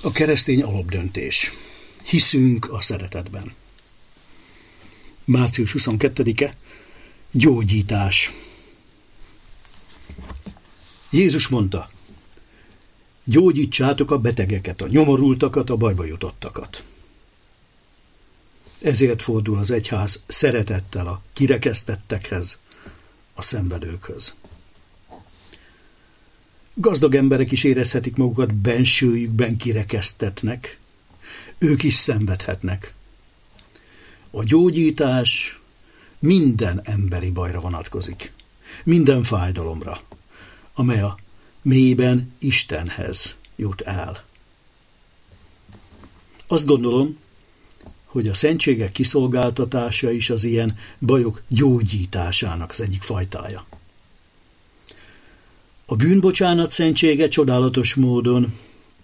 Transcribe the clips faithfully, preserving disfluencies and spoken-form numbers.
A keresztény alapdöntés. Hiszünk a szeretetben. március huszonkettedike. Gyógyítás. Jézus mondta, gyógyítsátok a betegeket, a nyomorultakat, a bajba jutottakat. Ezért fordul az egyház szeretettel a kirekesztettekhez, a szenvedőkhöz. Gazdag emberek is érezhetik magukat bensőjükben kirekesztetnek, ők is szenvedhetnek. A gyógyítás minden emberi bajra vonatkozik, minden fájdalomra, amely a mélyben Istenhez jut el. Azt gondolom, hogy a szentségek kiszolgáltatása is az ilyen bajok gyógyításának az egyik fajtája. A bűnbocsánat szentsége csodálatos módon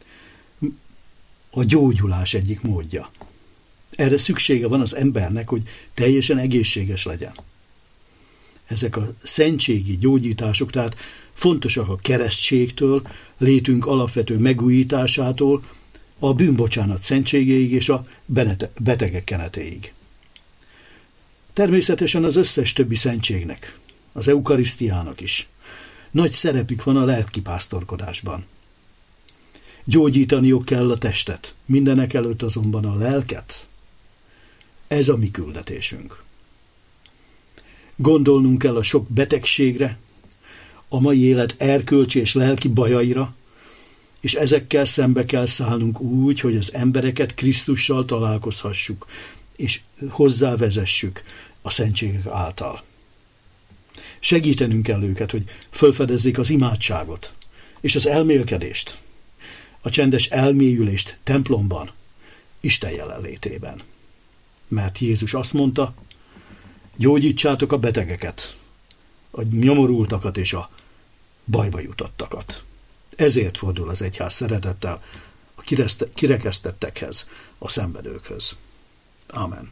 a gyógyulás egyik módja. Erre szüksége van az embernek, hogy teljesen egészséges legyen. Ezek a szentségi gyógyítások tehát fontosak a keresztségtől, létünk alapvető megújításától, a bűnbocsánat szentségéig és a betegek kenetéig. Természetesen az összes többi szentségnek, az eukarisztiának is nagy szerepük van a lelkipásztorkodásban. Gyógyítaniuk kell a testet, mindenek előtt azonban a lelket. Ez a mi küldetésünk. Gondolnunk kell a sok betegségre, a mai élet erkölcsi és lelki bajaira, és ezekkel szembe kell szállnunk úgy, hogy az embereket Krisztussal találkozhassuk, és hozzávezessük a szentségek által. Segítenünk kell őket, hogy felfedezzék az imádságot, és az elmélkedést, a csendes elmélyülést templomban, Isten jelenlétében. Mert Jézus azt mondta, gyógyítsátok a betegeket, a nyomorultakat és a bajba jutottakat. Ezért fordul az egyház szeretettel a kirekesztettekhez, a szenvedőkhöz. Ámen.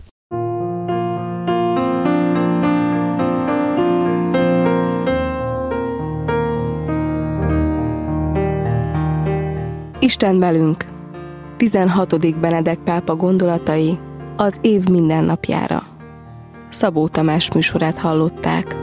Isten velünk. tizenhatodik Benedek pápa gondolatai az év mindennapjára. Szabó Tamás műsorát hallották.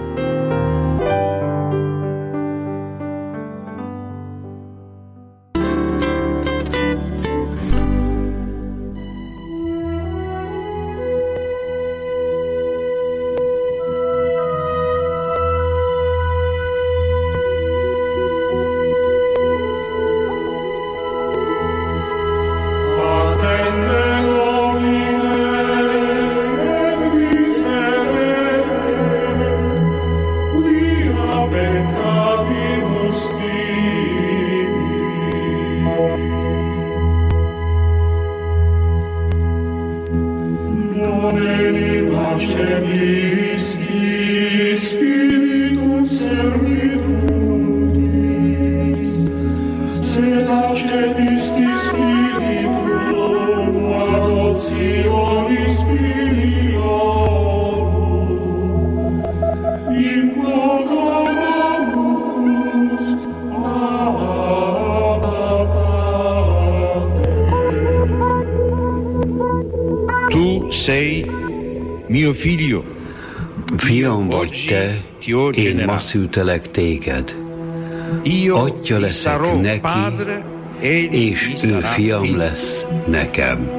Fiam vagy te, én ma szültelek téged. Atya leszek neki, és ő fiam lesz nekem.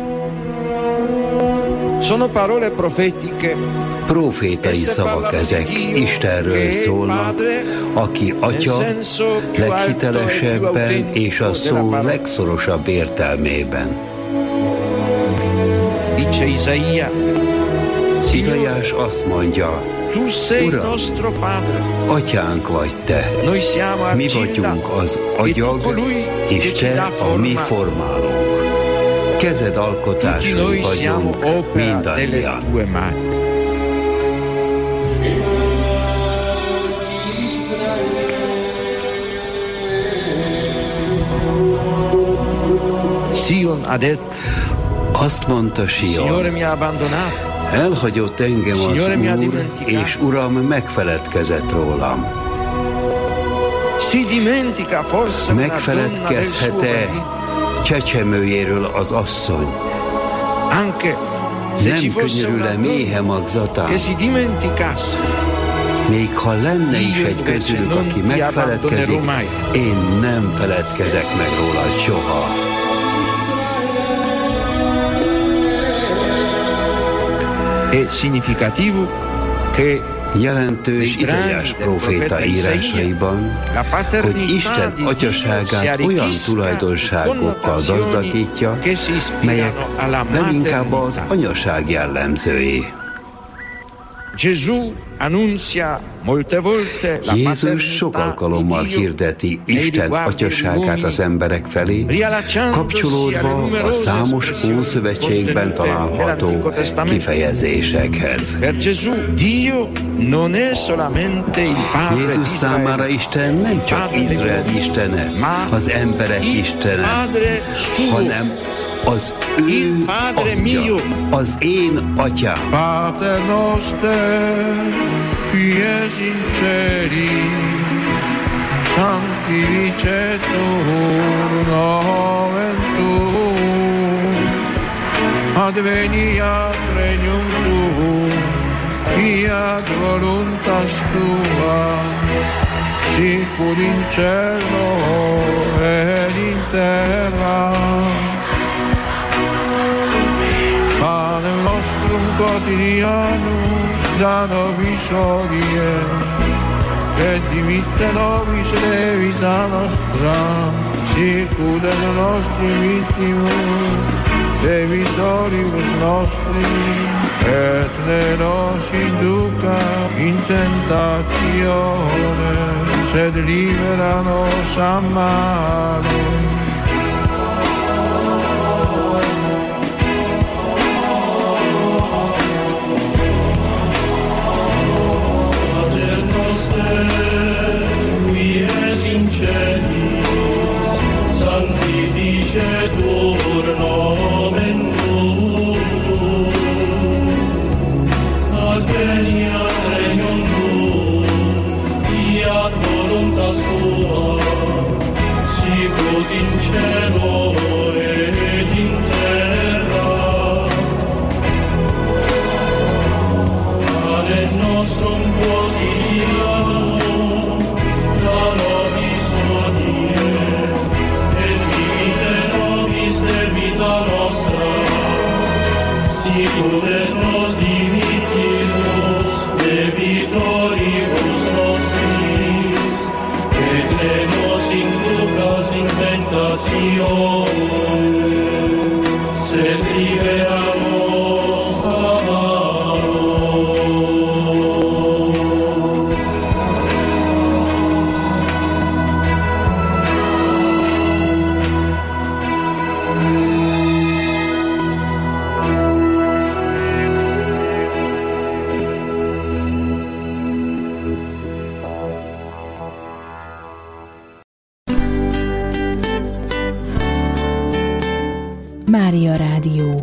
Profétai szavak ezek, Istenről szólnak, aki Atya leghitelesebben és a szó legszorosabb értelmében. Izaiás azt mondja, Uram, atyánk vagy te, mi vagyunk az agyag, és te a mi formálónk. Kezed alkotásai vagyunk mindannyian. Azt mondta Sion, elhagyott engem az Úr, és Uram megfeledkezett rólam. Megfeledkezhet-e csecsemőjéről az asszony. Nem könyörül-e méhe magzatán? Még ha lenne is egy közülük, aki megfeledkezik, én nem feledkezek meg róla soha. Jelentős Izaiás próféta írásaiban, hogy Isten atyaságát olyan tulajdonságokkal gazdagítja, melyek leginkább az anyaság jellemzői. Jézus sok alkalommal hirdeti Isten atyaságát az emberek felé, kapcsolódva a számos Ószövetségben található kifejezésekhez. Jézus számára Isten nem csak Izrael istene, az emberek istene, hanem az ő atya, az én atyám. Pater noster, qui es in celi, sanctificetur nomen tuum, adveniat regnum tuum, fiat voluntas tua, sicur in cielo et in terra. Panem nostrum quotidianum da nobis hodie, et dimitte nobis debita nostra, sicut et nostri vittimus debitoribus nostri, et ne nos induca in tentatione, sed libera nos a malo. Sanctificetur nomen tuum, adveniat regnum tuum, fiat voluntas tua, sicut in cielo et in terra. Panem nostrum quotidianum da nobis hodie, debita nostra, sicut et nos dimittimus debitoribus nostris, et ne nos inducas in tentatione, sed libera nos a malo. Mária Rádió.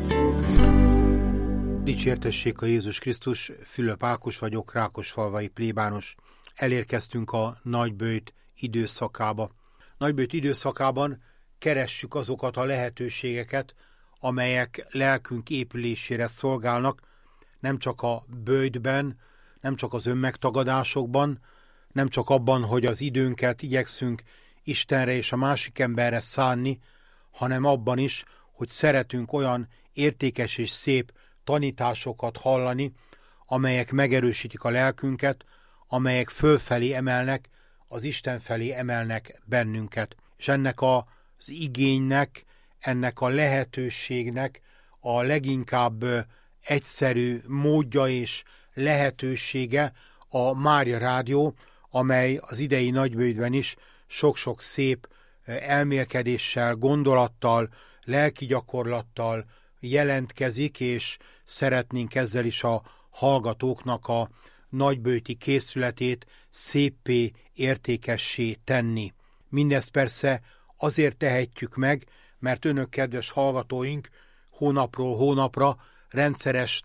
Dicsértessék a Jézus Krisztus, Fülöp Ákos vagyok, rákosfalvai plébános. Elérkeztünk a nagyböjt időszakába. Nagyböjt időszakában keressük azokat a lehetőségeket, amelyek lelkünk épülésére szolgálnak, nem csak a böjtben, nem csak az önmegtagadásokban, nem csak abban, hogy az időnket igyekszünk Istenre és a másik emberre szánni, hanem abban is, hogy szeretünk olyan értékes és szép tanításokat hallani, amelyek megerősítik a lelkünket, amelyek fölfelé emelnek, az Isten felé emelnek bennünket. És ennek az igénynek, ennek a lehetőségnek a leginkább egyszerű módja és lehetősége a Mária Rádió, amely az idei nagyböjtben is sok-sok szép elmélkedéssel, gondolattal, lelki gyakorlattal jelentkezik, és szeretnénk ezzel is a hallgatóknak a nagyböjti készületét széppé, értékessé tenni. Mindezt persze azért tehetjük meg, mert önök, kedves hallgatóink, hónapról hónapra rendszeres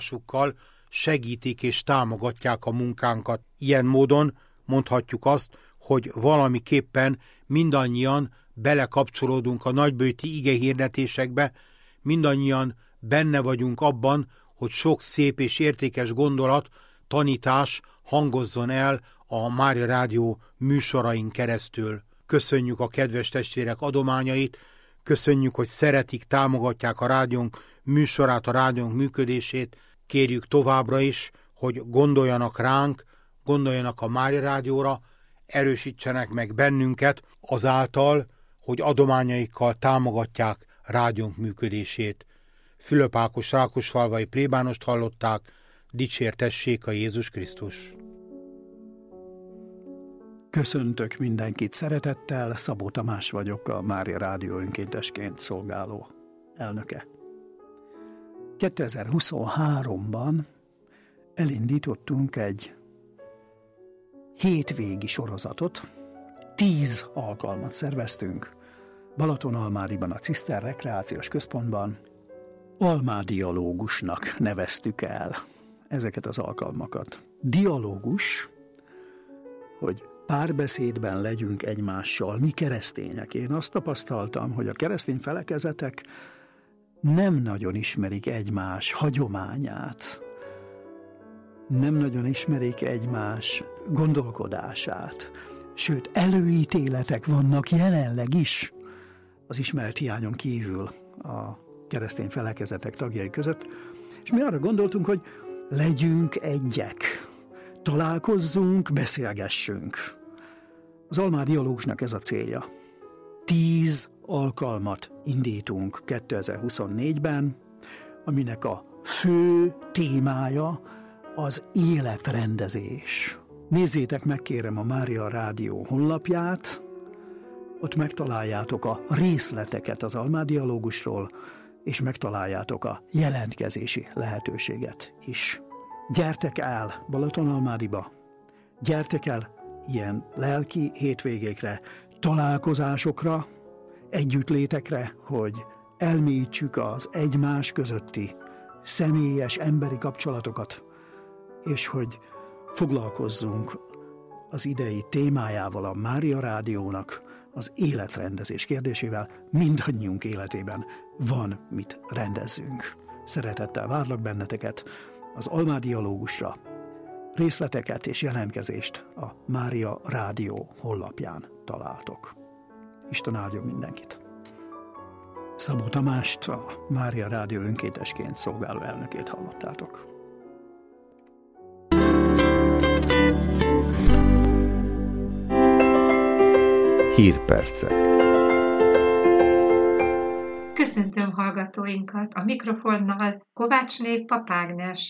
támogatásukkal segítik és támogatják a munkánkat. Ilyen módon mondhatjuk azt, hogy valamiképpen mindannyian belekapcsolódunk a nagybőti igehirdetésekbe, mindannyian benne vagyunk abban, hogy sok szép és értékes gondolat, tanítás hangozzon el a Mária Rádió műsorain keresztül. Köszönjük a kedves testvérek adományait, köszönjük, hogy szeretik, támogatják a rádiónk műsorát, a rádiónk működését. Kérjük továbbra is, hogy gondoljanak ránk, gondoljanak a Mária Rádióra, erősítsenek meg bennünket azáltal, hogy adományaikkal támogatják rádiónk működését. Fülöp Ákos rákosfalvai plébánost hallották, dicsértessék a Jézus Krisztus! Köszöntök mindenkit szeretettel, Szabó Tamás vagyok, a Mária Rádió önkéntesként szolgáló elnöke. kétezer-huszonháromban elindítottunk egy hétvégi sorozatot, tíz alkalmat szerveztünk Balatonalmádiban, a Ciszter Rekreációs Központban. Almádialógusnak neveztük el ezeket az alkalmakat. Dialógus, hogy párbeszédben legyünk egymással, mi keresztények. Én azt tapasztaltam, hogy a keresztény felekezetek nem nagyon ismerik egymás hagyományát, nem nagyon ismerik egymás gondolkodását, sőt, előítéletek vannak jelenleg is az ismerethiányon kívül a keresztény felekezetek tagjai között, és mi arra gondoltunk, hogy legyünk egyek, találkozzunk, beszélgessünk. Az almádialógusnak ez a célja. Tíz alkalmat indítunk kétezer-huszonnégyben, aminek a fő témája az életrendezés. Nézzétek meg, kérem, a Mária Rádió honlapját, ott megtaláljátok a részleteket az almádialógusról, és megtaláljátok a jelentkezési lehetőséget is. Gyertek el Balatonalmádiba, gyertek el ilyen lelki hétvégékre, találkozásokra, együttlétekre, hogy elmélyítsük az egymás közötti személyes emberi kapcsolatokat, és hogy foglalkozzunk az idei témájával, a Mária Rádiónak, az életrendezés kérdésével. Mindannyiunk életében van mit rendezzünk. Szeretettel várlak benneteket az almádialógusra. Részleteket és jelentkezést a Mária Rádió honlapján találtok. Isten áldjon mindenkit! Szabó Tamást, a Mária Rádió önkéntesként szolgáló elnökét hallottátok. Hírpercek. Köszöntöm hallgatóinkat, a mikrofonnal Kovácsné Pap Ágnes.